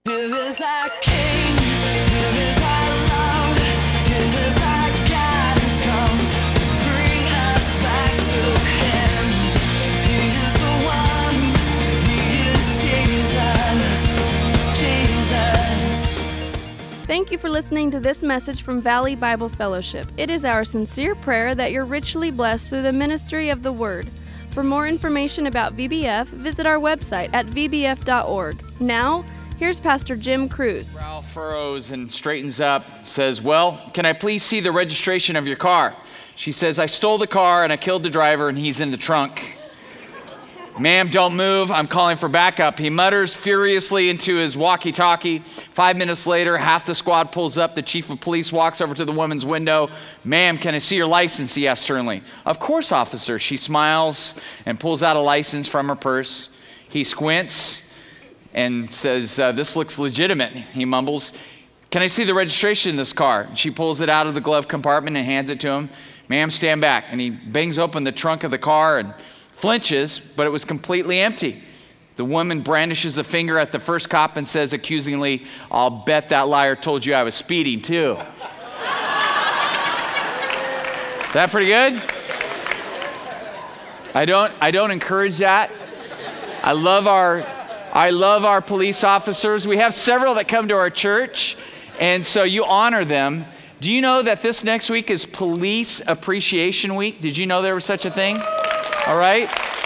Here is our King, here is our love, here is our God who's come to bring us back to Him. He is the one, He is Jesus. Thank you for listening to this message from Valley Bible Fellowship. It is our sincere prayer that you're richly blessed through the ministry of the Word. For more information about VBF, visit our website at vbf.org. Now, here's Pastor Jim Cruz. Brow furrows and straightens up, says, "Well, can I please see the registration of your car?" She says, "I stole the car and I killed the driver and he's in the trunk." "Ma'am, don't move. I'm calling for backup." He mutters furiously into his walkie-talkie. 5 minutes later, half the squad pulls up. The chief of police walks over to the woman's window. "Ma'am, can I see your license?" he asks sternly. "Of course, officer." She smiles and pulls out a license from her purse. He squints and says, "This looks legitimate," he mumbles. "Can I see the registration of this car?" She pulls it out of the glove compartment and hands it to him. "Ma'am, stand back." And he bangs open the trunk of the car and flinches, but it was completely empty. The woman brandishes a finger at the first cop and says accusingly, "I'll bet that liar told you I was speeding too." Is that pretty good? I don't encourage that. I love our police officers. We have several that come to our church, and so you honor them. Do you know that this next week is Police Appreciation Week? Did you know there was such a thing? All right.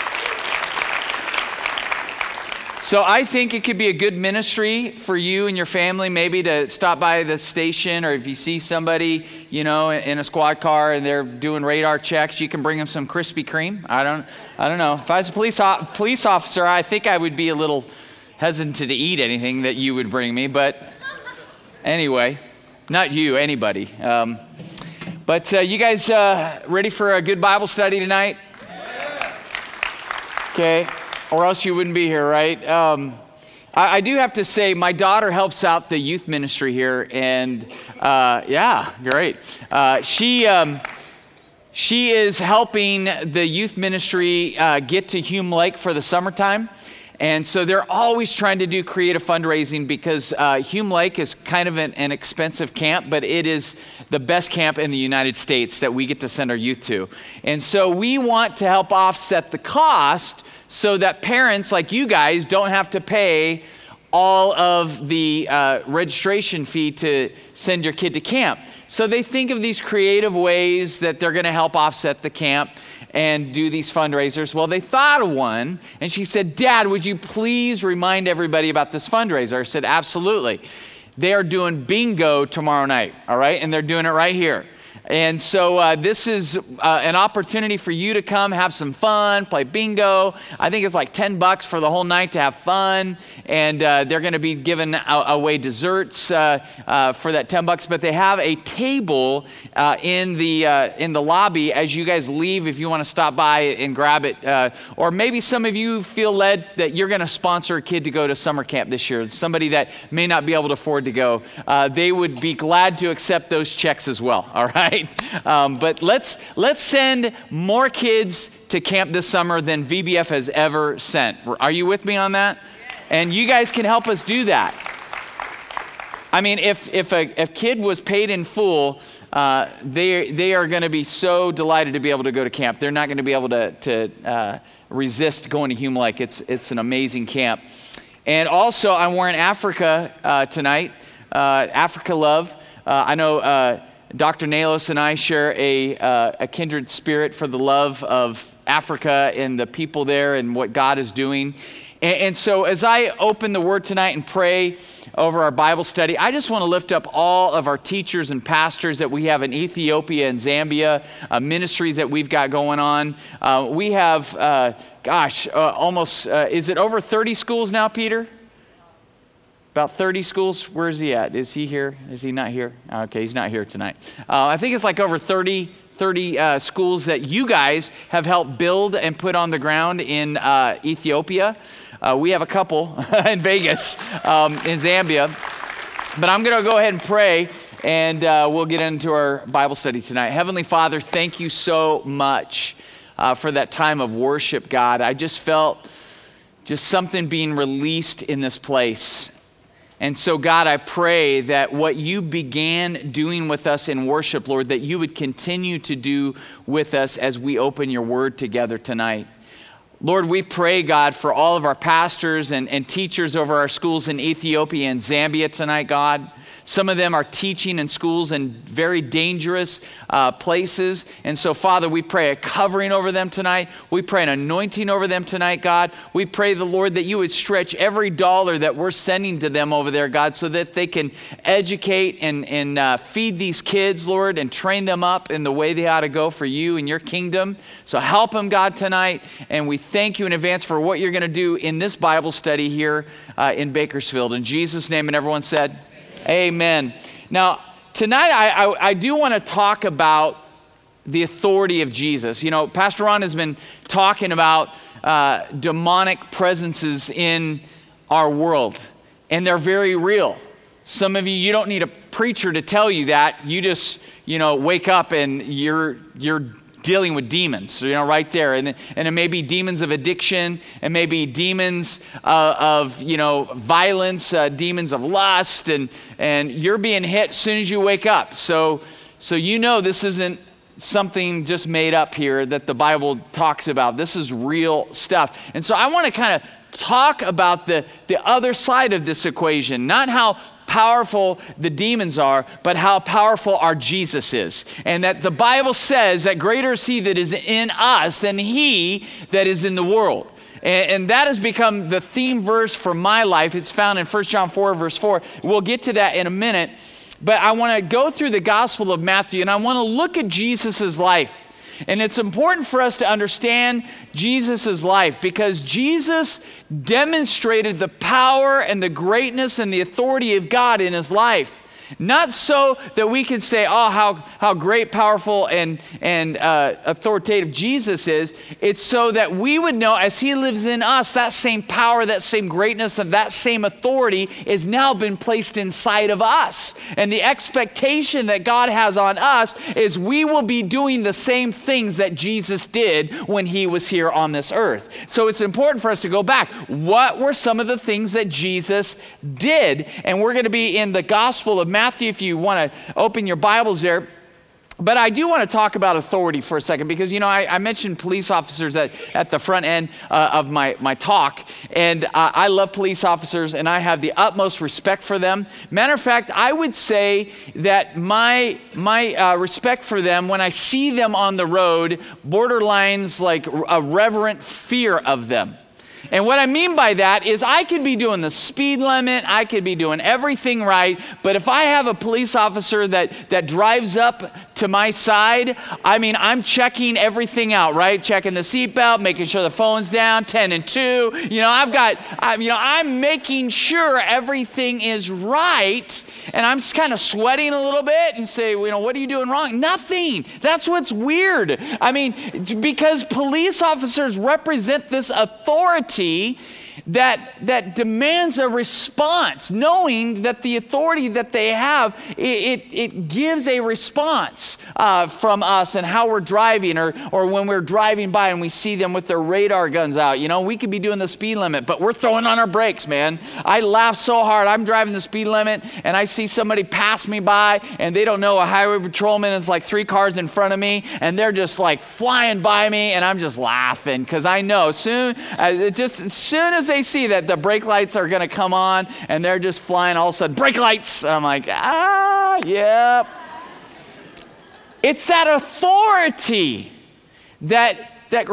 So I think it could be a good ministry for you and your family, maybe to stop by the station, or if you see somebody, in a squad car and they're doing radar checks, you can bring them some Krispy Kreme. I don't know. If I was a police officer, I think I would be a little hesitant to eat anything that you would bring me. But anyway, not you, anybody. But you guys ready for a good Bible study tonight? Okay, or else you wouldn't be here, right? I do have to say, my daughter helps out the youth ministry here, and yeah, great. She is helping the youth ministry get to Hume Lake for the summertime. And so they're always trying to do creative fundraising because Hume Lake is kind of an expensive camp, but it is the best camp in the United States that we get to send our youth to. And so we want to help offset the cost so that parents like you guys don't have to pay all of the registration fee to send your kid to camp. So they think of these creative ways that they're going to help offset the camp and do these fundraisers. Well, they thought of one, and she said, "Dad, would you please remind everybody about this fundraiser?" I said, "Absolutely." They are doing bingo tomorrow night, all right? And they're doing it right here. And so this is an opportunity for you to come have some fun, play bingo. I think it's like $10 for the whole night to have fun. And they're going to be giving away desserts for that $10. But they have a table in the lobby as you guys leave if you want to stop by and grab it. Or maybe some of you feel led that you're going to sponsor a kid to go to summer camp this year. Somebody that may not be able to afford to go. They would be glad to accept those checks as well, all right? But let's send more kids to camp this summer than VBF has ever sent. Are you with me on that? And you guys can help us do that. I mean, if a kid was paid in full, they are going to be so delighted to be able to go to camp. They're not going to be able to resist going to Hume Lake. It's an amazing camp. And also, I'm wearing Africa tonight. Africa Love. I know Dr. Nalos and I share a kindred spirit for the love of Africa and the people there and what God is doing. And so as I open the Word tonight and pray over our Bible study, I just want to lift up all of our teachers and pastors that we have in Ethiopia and Zambia, ministries that we've got going on. We have, almost, is it over 30 schools now, Peter? About 30 schools. Where is he at? Is he here? Is he not here? Okay, he's not here tonight. I think it's like over 30 schools that you guys have helped build and put on the ground in Ethiopia. We have a couple in Vegas, in Zambia. But I'm going to go ahead and pray, and we'll get into our Bible study tonight. Heavenly Father, thank you so much for that time of worship, God. I just felt something being released in this place. And so, God, I pray that what you began doing with us in worship, Lord, that you would continue to do with us as we open your word together tonight. Lord, we pray, God, for all of our pastors and teachers over our schools in Ethiopia and Zambia tonight, God. Some of them are teaching in schools in very dangerous places. And so, Father, we pray a covering over them tonight. We pray an anointing over them tonight, God. We pray, the Lord, that you would stretch every dollar that we're sending to them over there, God, so that they can educate and feed these kids, Lord, and train them up in the way they ought to go for you and your kingdom. So help them, God, tonight. And we thank you in advance for what you're going to do in this Bible study here in Bakersfield. In Jesus' name, and everyone said, amen. Now, tonight I do want to talk about the authority of Jesus. You know, Pastor Ron has been talking about demonic presences in our world, and they're very real. Some of you, you don't need a preacher to tell you that. You just, wake up and you're dealing with demons, right there. And it may be demons of addiction, and maybe demons of violence, demons of lust, and you're being hit as soon as you wake up. So this isn't something just made up here that the Bible talks about. This is real stuff. And so I want to kind of talk about the other side of this equation, not how powerful the demons are, but how powerful our Jesus is. And that the Bible says that greater is he that is in us than he that is in the world. And that has become the theme verse for my life. It's found in 1 John 4, verse 4. We'll get to that in a minute. But I want to go through the Gospel of Matthew, and I want to look at Jesus' life. And it's important for us to understand Jesus' life, because Jesus demonstrated the power and the greatness and the authority of God in his life. Not so that we can say, oh, how great, powerful, and authoritative Jesus is. It's so that we would know, as he lives in us, that same power, that same greatness, and that same authority is now been placed inside of us. And the expectation that God has on us is we will be doing the same things that Jesus did when he was here on this earth. So it's important for us to go back. What were some of the things that Jesus did? And we're going to be in the Gospel of Matthew, if you want to open your Bibles there. But I do want to talk about authority for a second, because, I mentioned police officers at the front end of my talk. And I love police officers, and I have the utmost respect for them. Matter of fact, I would say that my respect for them, when I see them on the road, borderlines like a reverent fear of them. And what I mean by that is I could be doing the speed limit, I could be doing everything right, but if I have a police officer that drives up to my side, I'm checking everything out, right? Checking the seatbelt, making sure the phone's down, 10 and 2. I'm making sure everything is right, and I'm just kind of sweating a little bit and say, what are you doing wrong? Nothing. That's what's weird. Because police officers represent this authority that demands a response, knowing that the authority that they have, it gives a response from us and how we're driving, or when we're driving by and we see them with their radar guns out. We could be doing the speed limit, but we're throwing on our brakes, man. I laugh so hard. I'm driving the speed limit and I see somebody pass me by, and they don't know a highway patrolman is like 3 cars in front of me, and they're just like flying by me, and I'm just laughing because I know as soon as they see that the brake lights are going to come on and they're just flying, all of a sudden, brake lights. And I'm like, yep. It's that authority that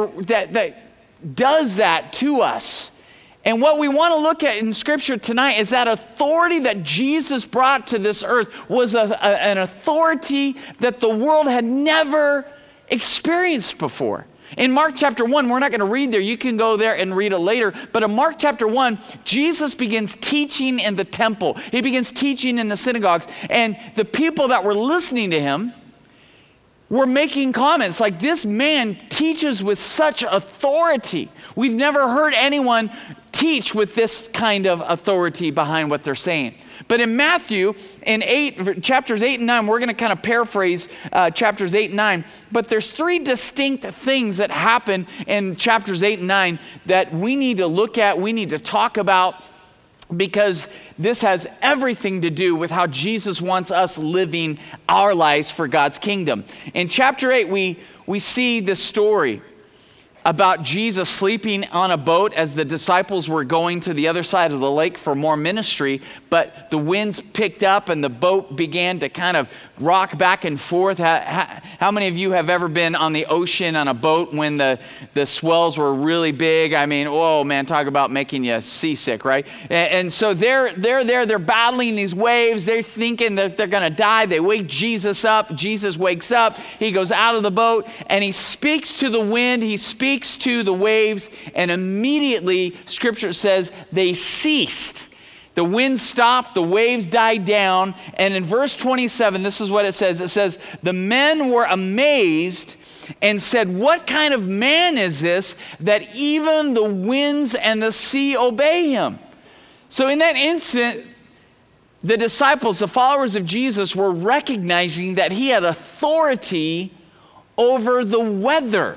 does that to us. And what we want to look at in Scripture tonight is that authority that Jesus brought to this earth was an authority that the world had never experienced before. In Mark chapter 1, we're not going to read there. You can go there and read it later. But in Mark chapter 1, Jesus begins teaching in the temple. He begins teaching in the synagogues. And the people that were listening to him were making comments like, this man teaches with such authority. We've never heard anyone teach with this kind of authority behind what they're saying. But in Matthew, in chapters 8 and 9, we're going to kind of paraphrase chapters 8 and 9. But there's 3 distinct things that happen in chapters 8 and 9 that we need to look at, we need to talk about. because this has everything to do with how Jesus wants us living our lives for God's kingdom. In chapter 8, we see this story about Jesus sleeping on a boat as the disciples were going to the other side of the lake for more ministry, but the winds picked up and the boat began to kind of rock back and forth. How many of you have ever been on the ocean on a boat when the swells were really big? I mean, oh man, talk about making you seasick, right? And so they're battling these waves. They're thinking that they're going to die. They wake Jesus up. Jesus wakes up. He goes out of the boat and he speaks to the wind. He speaks to the waves, and immediately Scripture says they ceased. The wind stopped, the waves died down, and in verse 27, this is what it says. It says, the men were amazed and said, what kind of man is this that even the winds and the sea obey him? So in that instant, the disciples, the followers of Jesus, were recognizing that he had authority over the weather.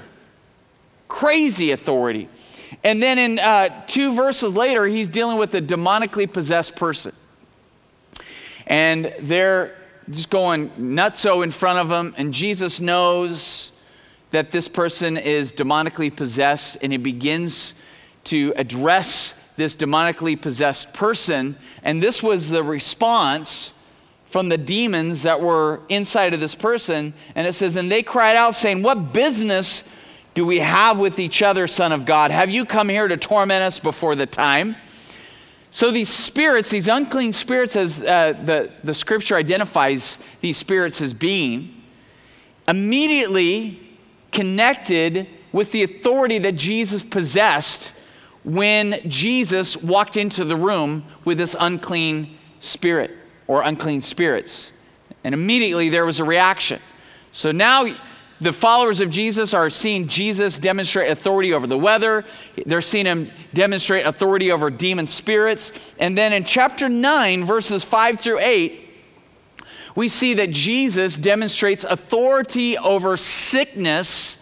Crazy authority. And then in 2 verses later, he's dealing with a demonically possessed person. And they're just going nutso in front of him. And Jesus knows that this person is demonically possessed. And he begins to address this demonically possessed person. And this was the response from the demons that were inside of this person. And it says, and they cried out saying, what business do we have with each other, Son of God? Have you come here to torment us before the time? So these spirits, these unclean spirits, as the Scripture identifies these spirits as being, immediately connected with the authority that Jesus possessed when Jesus walked into the room with this unclean spirit or unclean spirits. And immediately there was a reaction. So now the followers of Jesus are seeing Jesus demonstrate authority over the weather. They're seeing him demonstrate authority over demon spirits. And then in chapter 9, verses 5 through 8, we see that Jesus demonstrates authority over sickness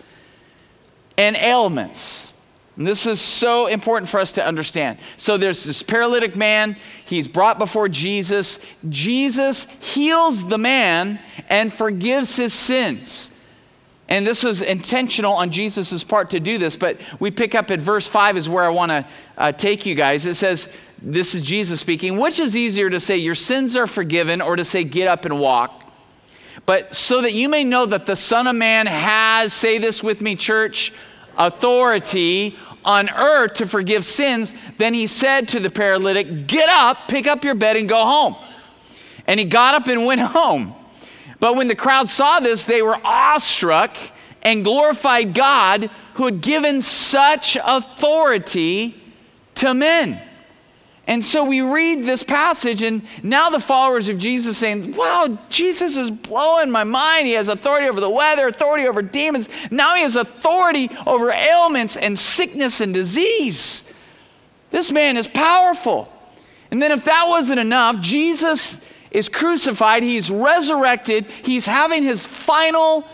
and ailments. And this is so important for us to understand. So there's this paralytic man. He's brought before Jesus. Jesus heals the man and forgives his sins. And this was intentional on Jesus' part to do this, but we pick up at verse 5 is where I want to take you guys. It says, this is Jesus speaking, which is easier to say, your sins are forgiven, or to say, get up and walk? But so that you may know that the Son of Man has, say this with me, church, authority on earth to forgive sins, then he said to the paralytic, get up, pick up your bed and go home. And he got up and went home. But when the crowd saw this, they were awestruck and glorified God who had given such authority to men. And so we read this passage, and now the followers of Jesus saying, wow, Jesus is blowing my mind. He has authority over the weather, authority over demons. Now he has authority over ailments and sickness and disease. This man is powerful. And then if that wasn't enough, Jesus is crucified, he's resurrected, he's having his final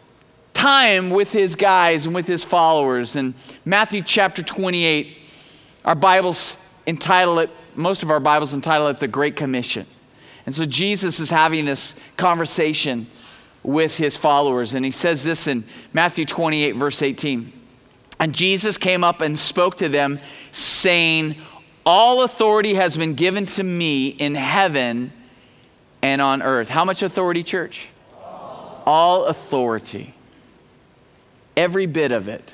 time with his guys and with his followers. In Matthew chapter 28, our Bibles entitle it, most of our Bibles entitle it the Great Commission. And so Jesus is having this conversation with his followers, and he says this in Matthew 28, verse 18. And Jesus came up and spoke to them, saying, all authority has been given to me in heaven and on earth. How much authority, church? All authority. Every bit of it.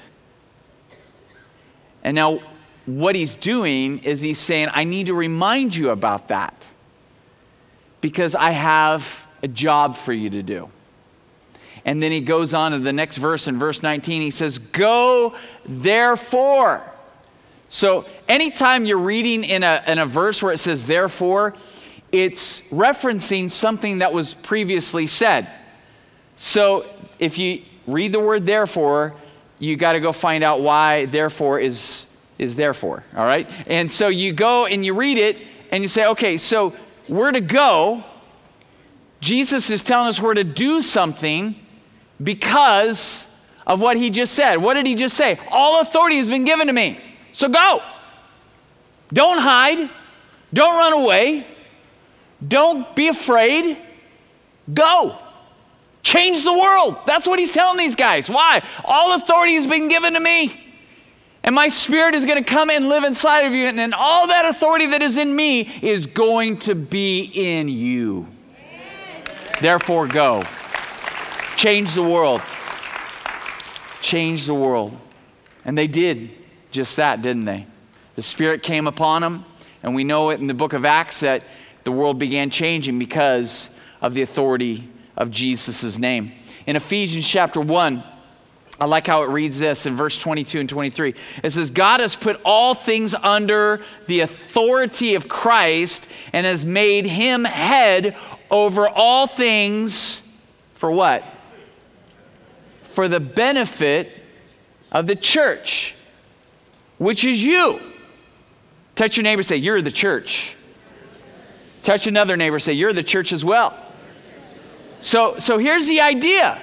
And now what he's doing is he's saying, I need to remind you about that because I have a job for you to do. And then he goes on to the next verse in verse 19. He says, go therefore. So anytime you're reading in a verse where it says therefore, it's referencing something that was previously said. So if you read the word therefore, you got to go find out why therefore is therefore, all right? And so you go and you read it and you say, okay, so we're to go. Jesus is telling us we're to do something because of what he just said. What did he just say? All authority has been given to me. So go. Don't hide. Don't run away. Don't be afraid. Go. Change the world. That's what he's telling these guys. Why? All authority has been given to me. And my Spirit is going to come and live inside of you. And then all that authority that is in me is going to be in you. Therefore, go. Change the world. Change the world. And they did just that, didn't they? The Spirit came upon them. And we know it in the book of Acts that the world began changing because of the authority of Jesus' name. In Ephesians chapter 1, I like how it reads this in verse 22 and 23. It says, God has put all things under the authority of Christ and has made him head over all things for what? For the benefit of the church, which is you. Touch your neighbor, say, you're the church. Touch another neighbor, say, you're the church as well. So here's the idea.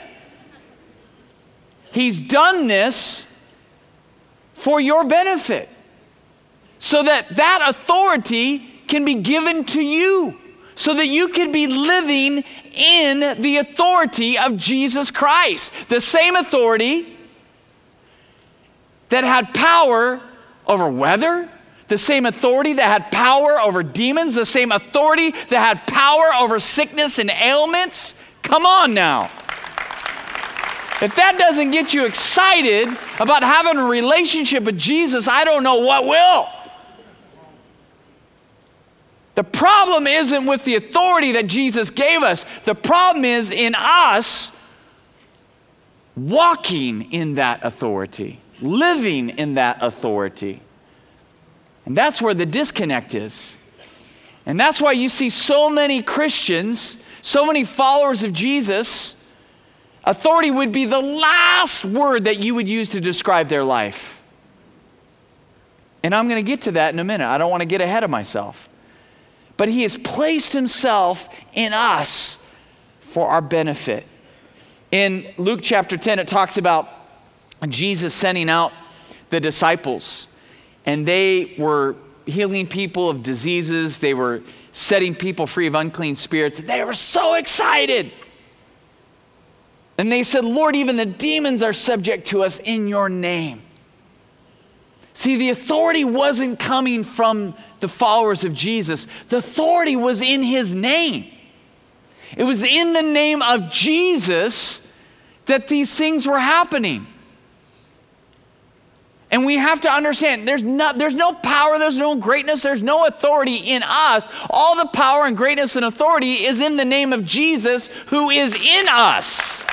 He's done this for your benefit so that authority can be given to you so that you can be living in the authority of Jesus Christ. The same authority that had power over weather, the same authority that had power over demons, the same authority that had power over sickness and ailments. Come on now. If that doesn't get you excited about having a relationship with Jesus, I don't know what will. The problem isn't with the authority that Jesus gave us. The problem is in us walking in that authority, living in that authority. And that's where the disconnect is. And that's why you see so many Christians, so many followers of Jesus. Authority would be the last word that you would use to describe their life. And I'm going to get to that in a minute. I don't want to get ahead of myself. But he has placed himself in us for our benefit. In Luke chapter 10, it talks about Jesus sending out the disciples. And they were healing people of diseases. They were setting people free of unclean spirits. They were so excited. And they said, Lord, even the demons are subject to us in your name. See, the authority wasn't coming from the followers of Jesus. The authority was in his name. It was in the name of Jesus that these things were happening. And we have to understand, there's no power, there's no greatness, there's no authority in us. All the power and greatness and authority is in the name of Jesus who is in us.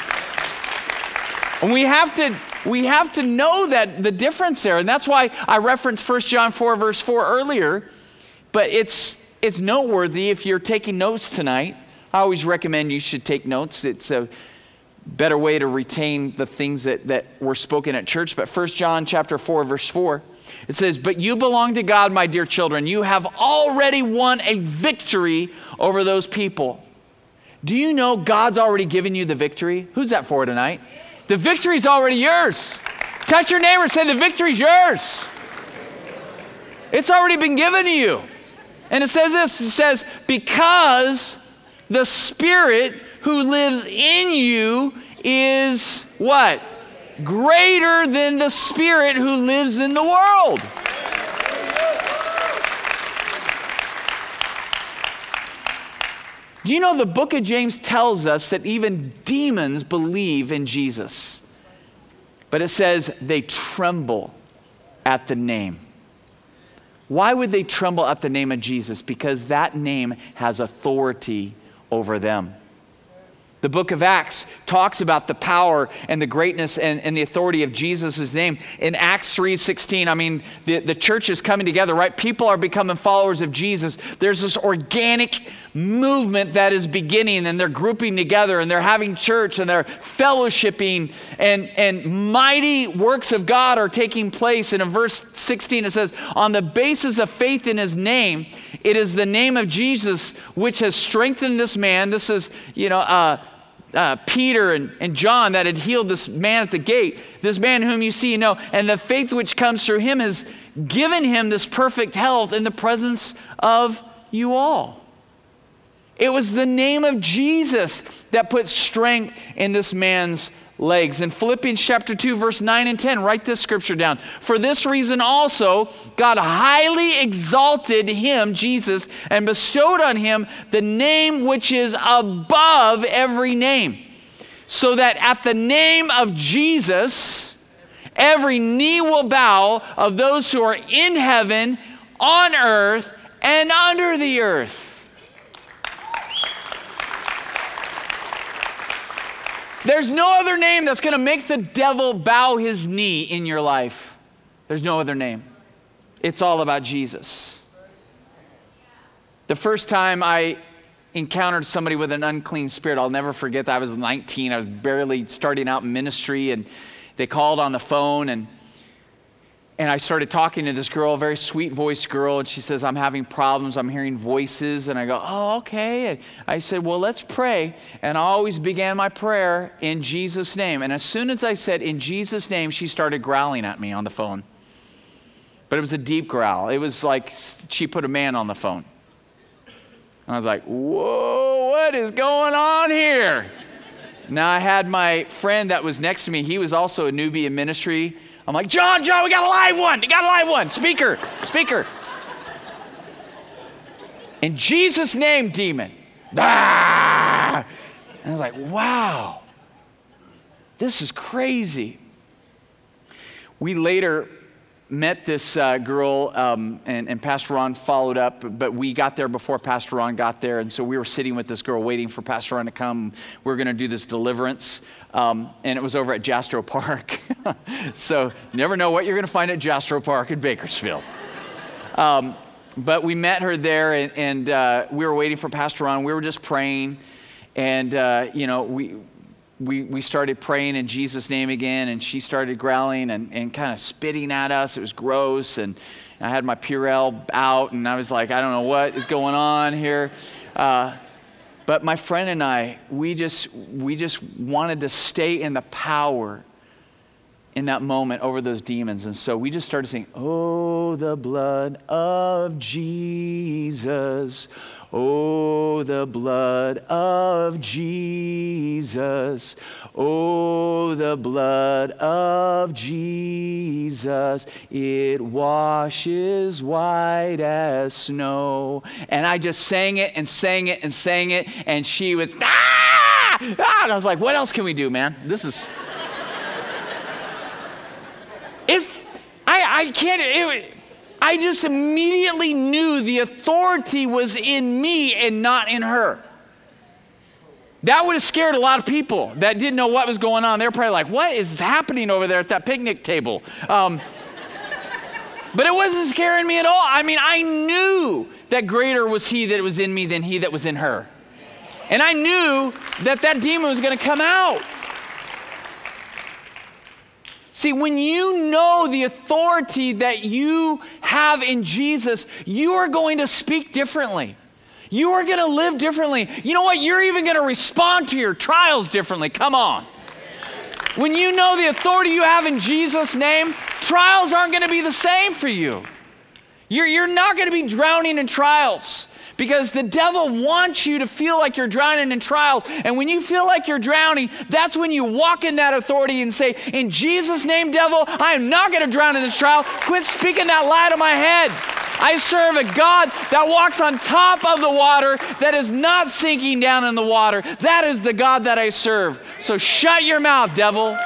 And we have to know that the difference there. And that's why I referenced 1 John 4 verse 4 earlier. But it's noteworthy if you're taking notes tonight. I always recommend you should take notes. It's a better way to retain the things that were spoken at church. But 1 John chapter 4 verse 4, it says, but you belong to God, my dear children. You have already won a victory over those people. Do you know God's already given you the victory? Who's that for tonight? The victory's already yours. Touch your neighbor, say the victory's yours. It's already been given to you. And it says this, it says, because the Spirit who lives in you is what? Greater than the spirit who lives in the world. Do you know the book of James tells us that even demons believe in Jesus? But it says they tremble at the name. Why would they tremble at the name of Jesus? Because that name has authority over them. The book of Acts talks about the power and the greatness and the authority of Jesus' name. In Acts 3:16, I mean, the church is coming together, right? People are becoming followers of Jesus. There's this organic movement that is beginning, and they're grouping together, and they're having church, and they're fellowshipping, and mighty works of God are taking place. And in verse 16, it says, on the basis of faith in his name, it is the name of Jesus which has strengthened this man. This is, Peter and John that had healed this man at the gate, this man whom you see and know, and the faith which comes through him has given him this perfect health in the presence of you all. It was the name of Jesus that put strength in this man's legs. In Philippians chapter 2, verse 9 and 10, write this scripture down. For this reason also, God highly exalted him, Jesus, and bestowed on him the name which is above every name, so that at the name of Jesus, every knee will bow of those who are in heaven, on earth, and under the earth. There's no other name that's going to make the devil bow his knee in your life. There's no other name. It's all about Jesus. The first time I encountered somebody with an unclean spirit, I'll never forget that. I was 19. I was barely starting out in ministry, and they called on the phone, and I started talking to this girl, a very sweet voiced girl, and she says, I'm having problems, I'm hearing voices. And I go, oh, okay. And I said, well, let's pray. And I always began my prayer in Jesus' name. And as soon as I said, in Jesus' name, she started growling at me on the phone. But it was a deep growl. It was like she put a man on the phone. And I was like, whoa, what is going on here? Now I had my friend that was next to me. He was also a newbie in ministry. I'm like, John, we got a live one. You got a live one. Speaker. In Jesus' name, demon. Ah! And I was like, wow, this is crazy. We later met this girl, and Pastor Ron followed up, but we got there before Pastor Ron got there, and so we were sitting with this girl waiting for Pastor Ron to come. We were going to do this deliverance, and it was over at Jastrow Park. So never know what you're going to find at Jastrow Park in Bakersfield. But we met her there, and we were waiting for Pastor Ron. We were just praying, and we started praying in Jesus' name again, and she started growling and kind of spitting at us. It was gross, and I had my Purell out, and I was like, I don't know what is going on here. But my friend and I, we just wanted to stay in the power in that moment over those demons. And so we just started singing, oh, the blood of Jesus. Oh, the blood of Jesus. Oh, the blood of Jesus. It washes white as snow. And I just sang it and sang it and sang it. And she was, ah! And I was like, what else can we do, man? This is... I just immediately knew the authority was in me and not in her. That would have scared a lot of people that didn't know what was going on. They were probably like, what is happening over there at that picnic table? But it wasn't scaring me at all. I mean, I knew that greater was he that was in me than he that was in her. And I knew that demon was going to come out. See, when you know the authority that you have in Jesus, you are going to speak differently. You are going to live differently. You know what? You're even going to respond to your trials differently. Come on. When you know the authority you have in Jesus' name, trials aren't going to be the same for you. You're not going to be drowning in trials. Because the devil wants you to feel like you're drowning in trials. And when you feel like you're drowning, that's when you walk in that authority and say, in Jesus' name, devil, I am not going to drown in this trial. Quit speaking that lie to my head. I serve a God that walks on top of the water, that is not sinking down in the water. That is the God that I serve. So shut your mouth, devil.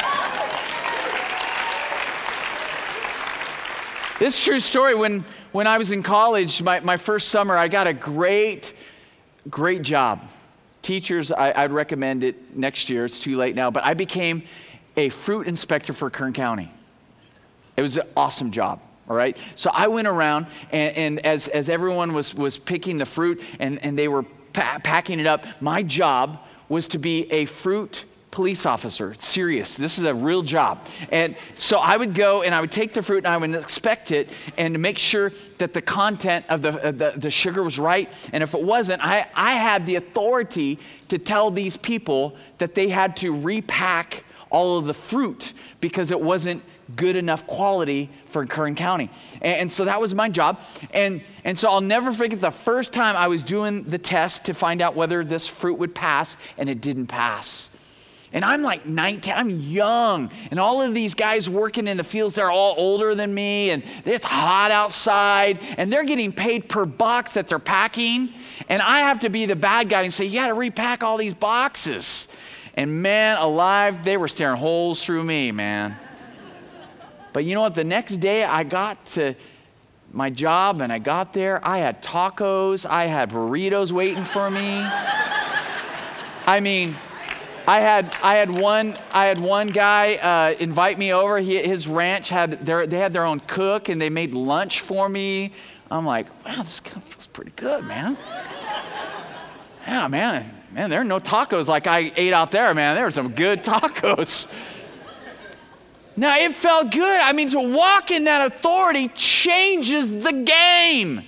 This is a true story. When I was in college, my first summer, I got a great job. Teachers, I'd recommend it next year. It's too late now. But I became a fruit inspector for Kern County. It was an awesome job, all right? So I went around, and as everyone was picking the fruit and they were packing it up, my job was to be a fruit police officer, serious. This is a real job. And so I would go and I would take the fruit and I would inspect it and make sure that the content of the sugar was right. And if it wasn't, I had the authority to tell these people that they had to repack all of the fruit because it wasn't good enough quality for Kern County. And so that was my job. And so I'll never forget the first time I was doing the test to find out whether this fruit would pass, and it didn't pass. And I'm like 19, I'm young, and all of these guys working in the fields, they're all older than me, and it's hot outside, and they're getting paid per box that they're packing, and I have to be the bad guy and say, you gotta repack all these boxes. And man alive, they were staring holes through me, man. But you know what, the next day I got to my job and I got there, I had tacos, I had burritos waiting for me. I mean, I had one guy invite me over. His ranch they had their own cook, and they made lunch for me. I'm like, wow, this kind of feels pretty good, man. Yeah, man, there are no tacos like I ate out there, man. There were some good tacos. Now, it felt good. I mean, to walk in that authority changes the game.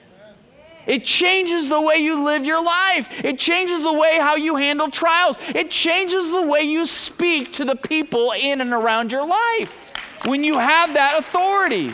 It changes the way you live your life. It changes the way how you handle trials. It changes the way you speak to the people in and around your life when you have that authority.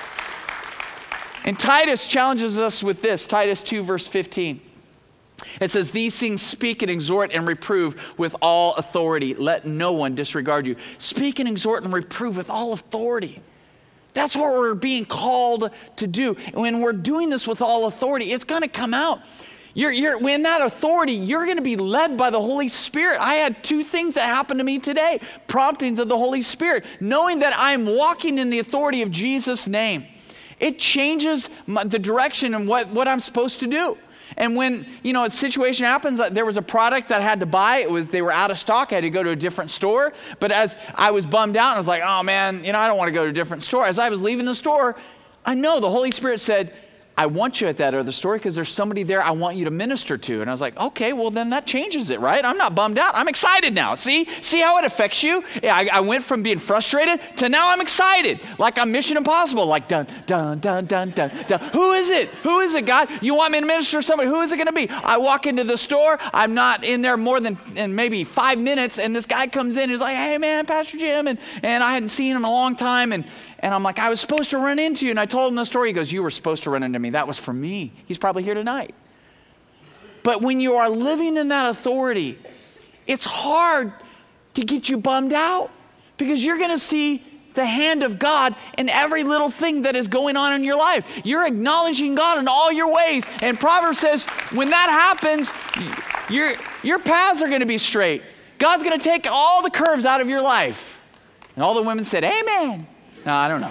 And Titus challenges us with this, Titus 2, verse 15. It says, these things speak and exhort and reprove with all authority. Let no one disregard you. Speak and exhort and reprove with all authority. That's what we're being called to do. And when we're doing this with all authority, it's going to come out. When that authority, you're going to be led by the Holy Spirit. I had two things that happened to me today. Promptings of the Holy Spirit. Knowing that I'm walking in the authority of Jesus' name. It changes the direction and what I'm supposed to do. And when, a situation happens, there was a product that I had to buy. They were out of stock. I had to go to a different store. But as I was bummed out, I was like, oh man, I don't want to go to a different store. As I was leaving the store, I know the Holy Spirit said, I want you at that other store because there's somebody there I want you to minister to. And I was like, okay, well then that changes it, right? I'm not bummed out. I'm excited now. See how it affects you? Yeah, I went from being frustrated to now I'm excited. Like I'm Mission Impossible. Like dun, dun, dun, dun, dun, dun. Who is it? Who is it, God? You want me to minister to somebody? Who is it going to be? I walk into the store. I'm not in there more than maybe 5 minutes. And this guy comes in. He's like, hey man, Pastor Jim. And I hadn't seen him in a long time. And I'm like, I was supposed to run into you. And I told him the story. He goes, you were supposed to run into me. That was for me. He's probably here tonight. But when you are living in that authority, it's hard to get you bummed out because you're going to see the hand of God in every little thing that is going on in your life. You're acknowledging God in all your ways. And Proverbs says, when that happens, your paths are going to be straight. God's going to take all the curves out of your life. And all the women said, amen. No, I don't know.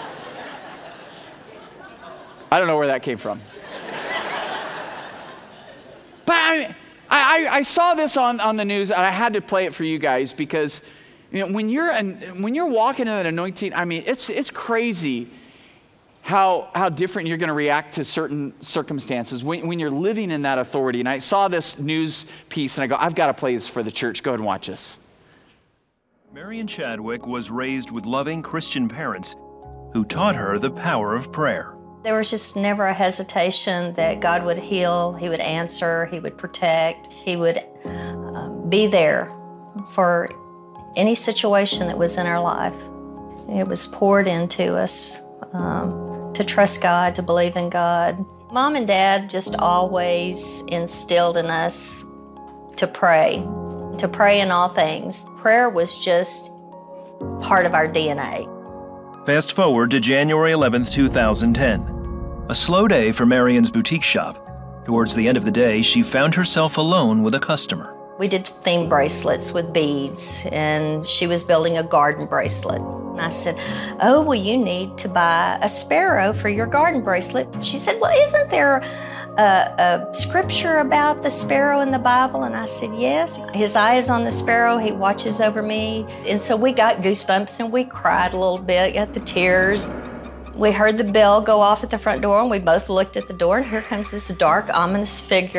I don't know where that came from. But I saw this on the news, and I had to play it for you guys because when you're walking in that anointing, I mean, it's crazy how different you're going to react to certain circumstances when you're living in that authority. And I saw this news piece, and I go, I've got to play this for the church. Go ahead and watch this. Marion Chadwick was raised with loving Christian parents who taught her the power of prayer. There was just never a hesitation that God would heal, He would answer, He would protect, He would be there for any situation that was in our life. It was poured into us to trust God, to believe in God. Mom and Dad just always instilled in us to pray in all things. Prayer was just part of our DNA. Fast forward to January 11th, 2010. A slow day for Marion's boutique shop. Towards the end of the day, she found herself alone with a customer. We did theme bracelets with beads, and she was building a garden bracelet. And I said, oh, well, you need to buy a sparrow for your garden bracelet. She said, well, isn't there a scripture about the sparrow in the Bible? And I said, yes. His eye is on the sparrow. He watches over me. And so we got goosebumps and we cried a little bit, got the tears. We heard the bell go off at the front door and we both looked at the door, and here comes this dark, ominous figure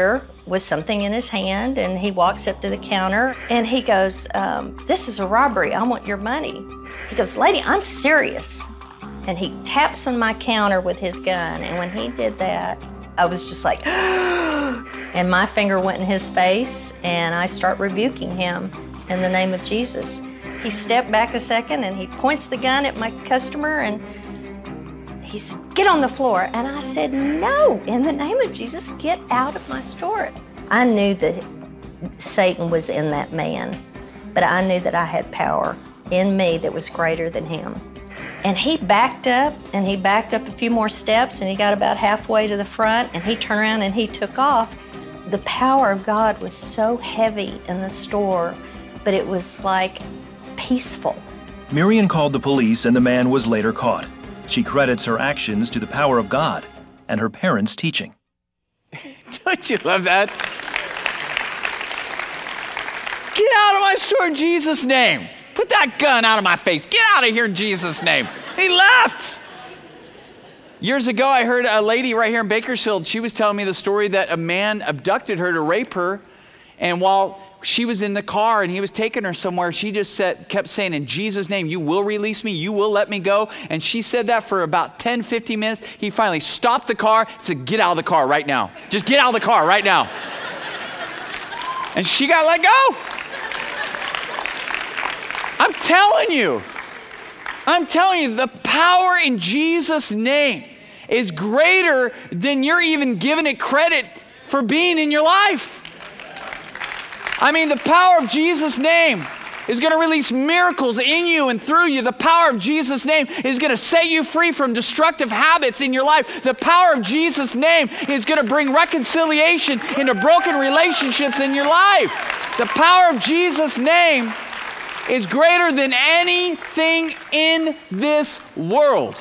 with something in his hand, and he walks up to the counter and he goes, this is a robbery, I want your money. He goes, lady, I'm serious. And he taps on my counter with his gun, and when he did that, I was just like, and my finger went in his face, and I start rebuking him in the name of Jesus. He stepped back a second and he points the gun at my customer and he said, get on the floor. And I said, no, in the name of Jesus, get out of my store. I knew that Satan was in that man, but I knew that I had power in me that was greater than him. And he backed up a few more steps, and he got about halfway to the front, and he turned around and he took off. The power of God was so heavy in the store, but it was like peaceful. Miriam called the police, and the man was later caught. She credits her actions to the power of God and her parents' teaching. Don't you love that? Get out of my store in Jesus' name. Put that gun out of my face. Get out of here in Jesus' name. He left. Years ago, I heard a lady right here in Bakersfield. She was telling me the story that a man abducted her to rape her. And while she was in the car and he was taking her somewhere, she just kept saying, in Jesus' name, you will release me. You will let me go. And she said that for about 10, 15 minutes. He finally stopped the car and said, get out of the car right now. Just get out of the car right now. And she got let go. I'm telling you, the power in Jesus' name is greater than you're even giving it credit for being in your life. I mean, the power of Jesus' name is going to release miracles in you and through you. The power of Jesus' name is going to set you free from destructive habits in your life. The power of Jesus' name is going to bring reconciliation into broken relationships in your life. The power of Jesus' name is greater than anything in this world.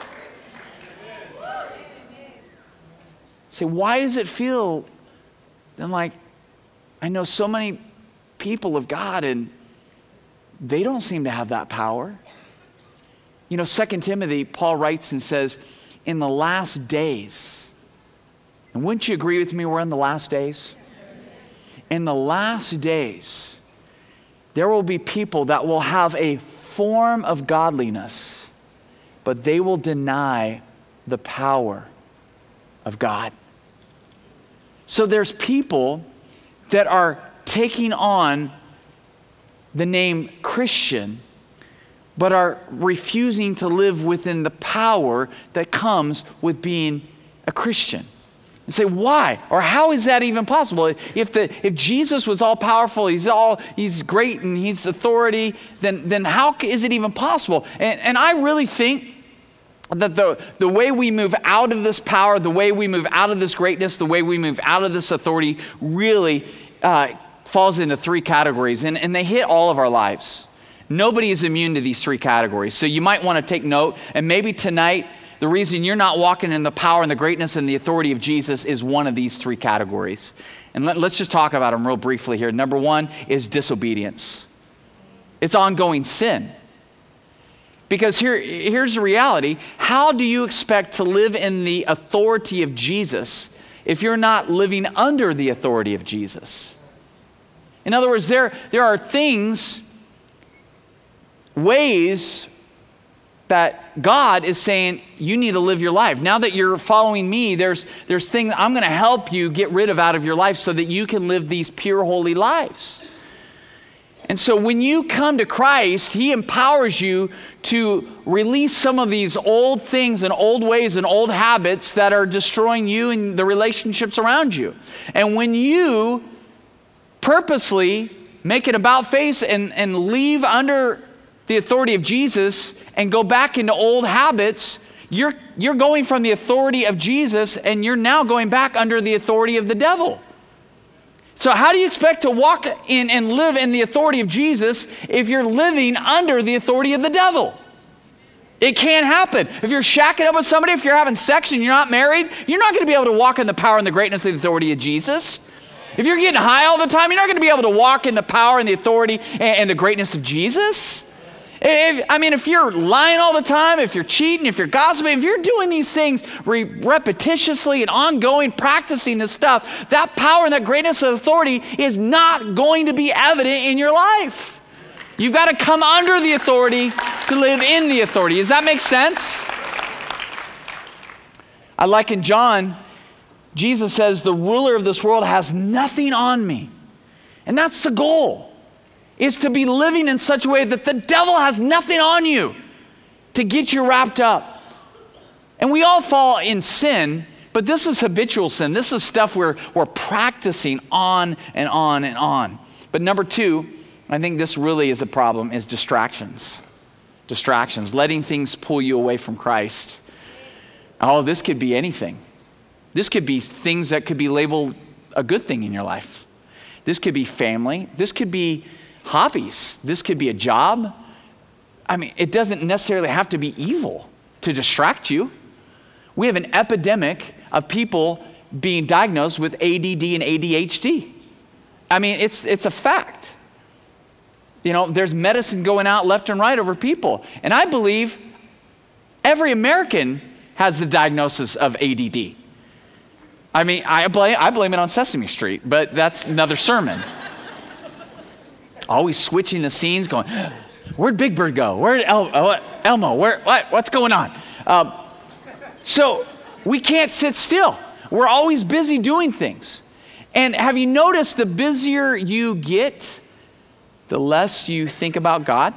Say, why does it feel then like I know so many people of God and they don't seem to have that power? You know, 2 Timothy, Paul writes and says, in the last days, and wouldn't you agree with me we're in the last days? In the last days, there will be people that will have a form of godliness, but they will deny the power of God. So there's people that are taking on the name Christian, but are refusing to live within the power that comes with being a Christian. And say, why? Or how is that even possible? If Jesus was all powerful, he's great and he's authority, then how is it even possible? And I really think that the way we move out of this power, the way we move out of this greatness, the way we move out of this authority really falls into three categories, and they hit all of our lives. Nobody is immune to these three categories. So you might want to take note, and maybe tonight, the reason you're not walking in the power and the greatness and the authority of Jesus is one of these three categories. And let's just talk about them real briefly here. Number one is disobedience. It's ongoing sin. Because here's the reality. How do you expect to live in the authority of Jesus if you're not living under the authority of Jesus? In other words, there are things, ways that God is saying, you need to live your life. Now that you're following me, there's things I'm going to help you get rid of out of your life so that you can live these pure, holy lives. And so when you come to Christ, he empowers you to release some of these old things and old ways and old habits that are destroying you and the relationships around you. And when you purposely make an about face and leave under the authority of Jesus and go back into old habits, you're going from the authority of Jesus and you're now going back under the authority of the devil. So how do you expect to walk in and live in the authority of Jesus if you're living under the authority of the devil? It can't happen. If you're shacking up with somebody, if you're having sex and you're not married, you're not going to be able to walk in the power and the greatness of the authority of Jesus. If you're getting high all the time, you're not going to be able to walk in the power and the authority and the greatness of Jesus. If you're lying all the time, if you're cheating, if you're gossiping, if you're doing these things repetitiously and ongoing, practicing this stuff, that power and that greatness of authority is not going to be evident in your life. You've got to come under the authority to live in the authority. Does that make sense? I like in John, Jesus says, the ruler of this world has nothing on me. And that's the goal. Is to be living in such a way that the devil has nothing on you to get you wrapped up. And we all fall in sin, but this is habitual sin. This is stuff we're practicing on and on and on. But number two, I think this really is a problem, is distractions. Distractions, letting things pull you away from Christ. Oh, this could be anything. This could be things that could be labeled a good thing in your life. This could be family. This could be hobbies. This could be a job. It doesn't necessarily have to be evil to distract you. We have an epidemic of people being diagnosed with ADD and ADHD. It's a fact. There's medicine going out left and right over people. And I believe every American has the diagnosis of ADD. I blame it on Sesame Street, but that's another sermon. Always switching the scenes, going, where'd Big Bird go? Where'd Elmo? What's going on? So we can't sit still. We're always busy doing things. And have you noticed the busier you get, the less you think about God?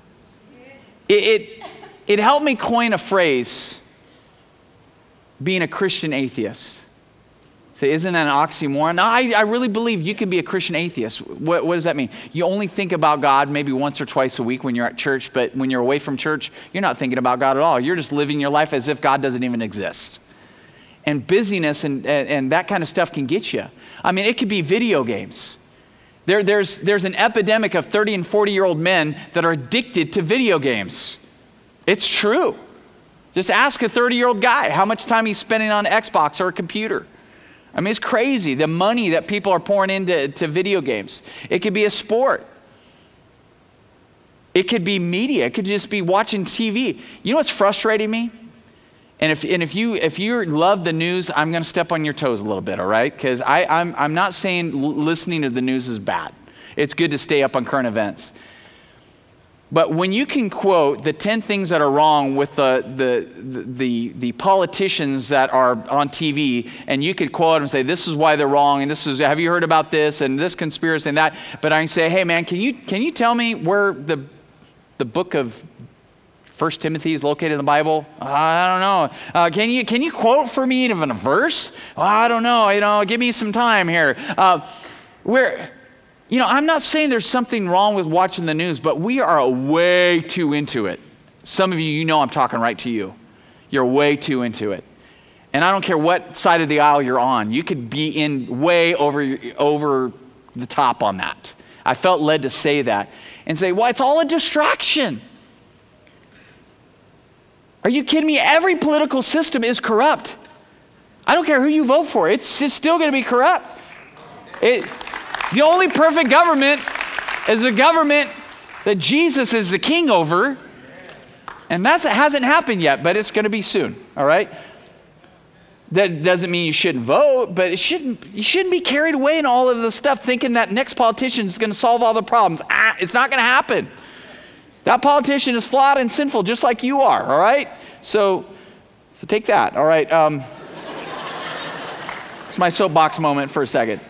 It helped me coin a phrase, being a Christian atheist. Say, isn't that an oxymoron? No, I really believe you can be a Christian atheist. What does that mean? You only think about God maybe once or twice a week when you're at church, but when you're away from church, you're not thinking about God at all. You're just living your life as if God doesn't even exist. And busyness and that kind of stuff can get you. It could be video games. There's an epidemic of 30 and 40-year-old men that are addicted to video games. It's true. Just ask a 30-year-old guy how much time he's spending on Xbox or a computer. It's crazy, the money that people are pouring into video games. It could be a sport. It could be media. It could just be watching TV. You know what's frustrating me? And if you love the news, I'm going to step on your toes a little bit, all right? Because I'm not saying listening to the news is bad. It's good to stay up on current events. But when you can quote the 10 things that are wrong with the politicians that are on TV, and you could quote them and say, this is why they're wrong, and have you heard about this, and this conspiracy and that, but I can say, hey man, can you tell me where the book of 1 Timothy is located in the Bible? I don't know. Can you quote for me even a verse? Well, I don't know, give me some time here. I'm not saying there's something wrong with watching the news, but we are way too into it. Some of you I'm talking right to you. You're way too into it. And I don't care what side of the aisle you're on. You could be in way over the top on that. I felt led to say that and say, well, it's all a distraction. Are you kidding me? Every political system is corrupt. I don't care who you vote for. It's still going to be corrupt. The only perfect government is a government that Jesus is the king over. And that hasn't happened yet, but it's going to be soon, all right? That doesn't mean you shouldn't vote, but you shouldn't be carried away in all of the stuff thinking that next politician is going to solve all the problems. It's not going to happen. That politician is flawed and sinful just like you are, all right? So take that, all right? It's my soapbox moment for a second.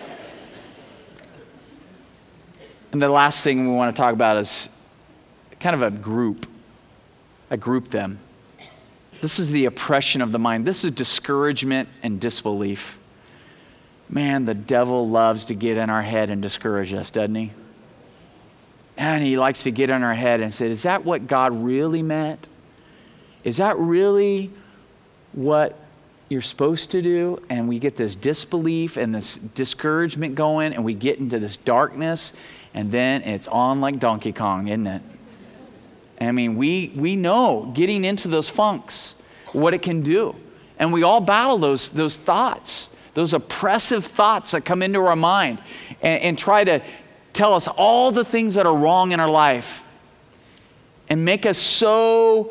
And the last thing we want to talk about is kind of a group. I group them. This is the oppression of the mind. This is discouragement and disbelief. Man, the devil loves to get in our head and discourage us, doesn't he? And he likes to get in our head and say, is that what God really meant? Is that really what you're supposed to do? And we get this disbelief and this discouragement going, and we get into this darkness, and then it's on like Donkey Kong, isn't it? We know getting into those funks, what it can do. And we all battle those thoughts, those oppressive thoughts that come into our mind and try to tell us all the things that are wrong in our life. and make us so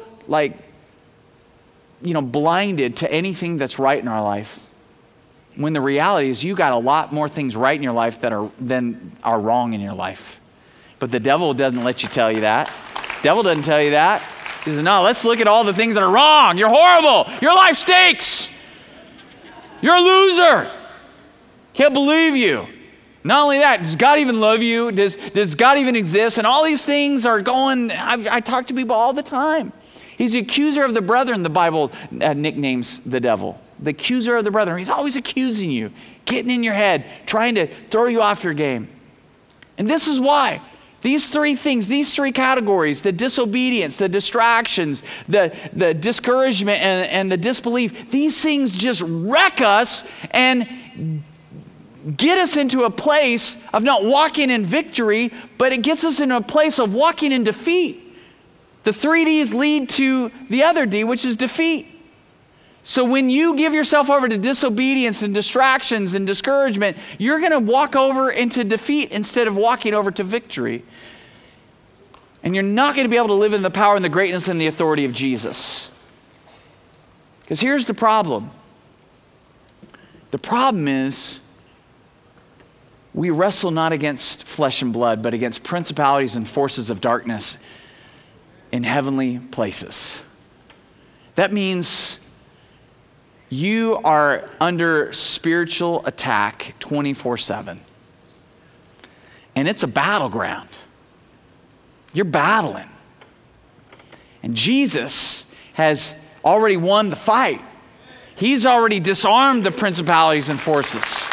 blinded to anything that's right in our life. When the reality is you got a lot more things right in your life than are wrong in your life. But the devil doesn't let you tell you that. Devil doesn't tell you that. He says, no, let's look at all the things that are wrong. You're horrible. Your life stinks. You're a loser. Can't believe you. Not only that, does God even love you? Does God even exist? And all these things are going, I talk to people all the time. He's the accuser of the brethren, the Bible nicknames the devil. The accuser of the brethren. He's always accusing you, getting in your head, trying to throw you off your game. And this is why. These three things, these three categories, the disobedience, the distractions, the discouragement, and the disbelief, these things just wreck us and get us into a place of not walking in victory, but it gets us into a place of walking in defeat. The 3 Ds lead to the other D, which is defeat. So when you give yourself over to disobedience and distractions and discouragement, you're going to walk over into defeat instead of walking over to victory. And you're not going to be able to live in the power and the greatness and the authority of Jesus. Because here's the problem. The problem is we wrestle not against flesh and blood, but against principalities and forces of darkness in heavenly places. That means you are under spiritual attack 24/7. And it's a battleground. You're battling. And Jesus has already won the fight. He's already disarmed the principalities and forces.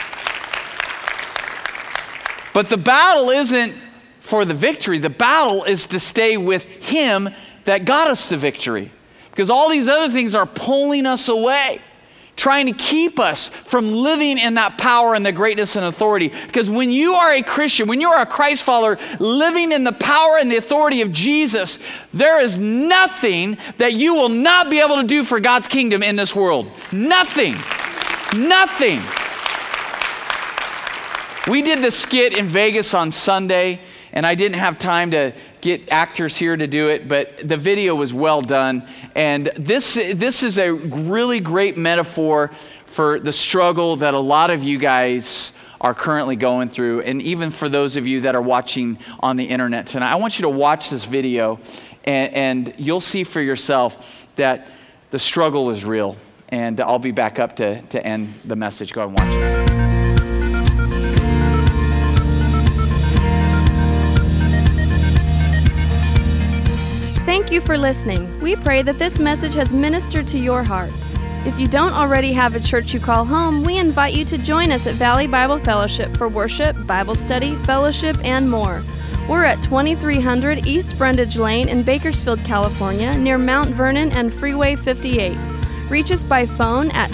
But the battle isn't for the victory. The battle is to stay with Him that got us the victory. Because all these other things are pulling us away, trying to keep us from living in that power and the greatness and authority. Because when you are a Christian, when you are a Christ follower, living in the power and the authority of Jesus, there is nothing that you will not be able to do for God's kingdom in this world. Nothing. Nothing. We did the skit in Vegas on Sunday, and I didn't have time to get actors here to do it, but the video was well done. And this is a really great metaphor for the struggle that a lot of you guys are currently going through, and even for those of you that are watching on the internet tonight. I want you to watch this video, and you'll see for yourself that the struggle is real. And I'll be back up to end the message. Go ahead and watch it. Thank you for listening. We pray that this message has ministered to your heart. If you don't already have a church you call home, we invite you to join us at Valley Bible Fellowship for worship, Bible study, fellowship, and more. We're at 2300 East Brundage Lane in Bakersfield, California, near Mount Vernon and Freeway 58. Reach us by phone at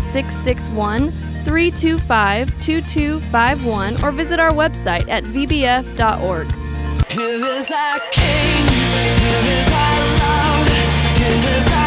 661-325-2251 or visit our website at vbf.org. Here is our King, here is our love, here is our